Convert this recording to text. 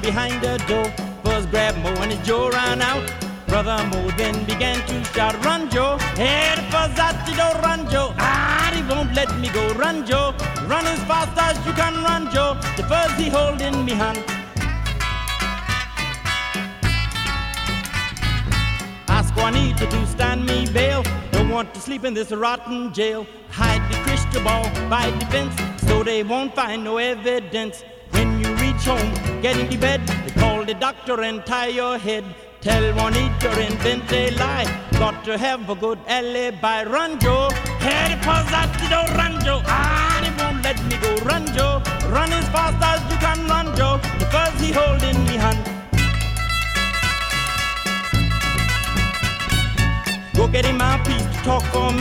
behind the door. First grabbed Mo and his Joe ran out. Brother Mo then began to shout, "Run, Joe! Hey, the fuzz out the door, run, Joe! Ah, he won't let me go, run, Joe! Run as fast as you can run, Joe! The fuzz he hold in me hand." Ask Juanita to stand me bail. Don't want to sleep in this rotten jail. Hide the crystal ball by the fence so they won't find no evidence. When you reach home, get into bed, they call the doctor and tie your head. Tell Juanita, invent a lie. Got to have a good alibi. Run, Joe. Hey, the fuzz out the door, run, Joe. Ah, they won't let me go. Run, Joe. Run as fast as you can run, Joe. The fuzz he hold in me hand. Go get him my piece to talk for me.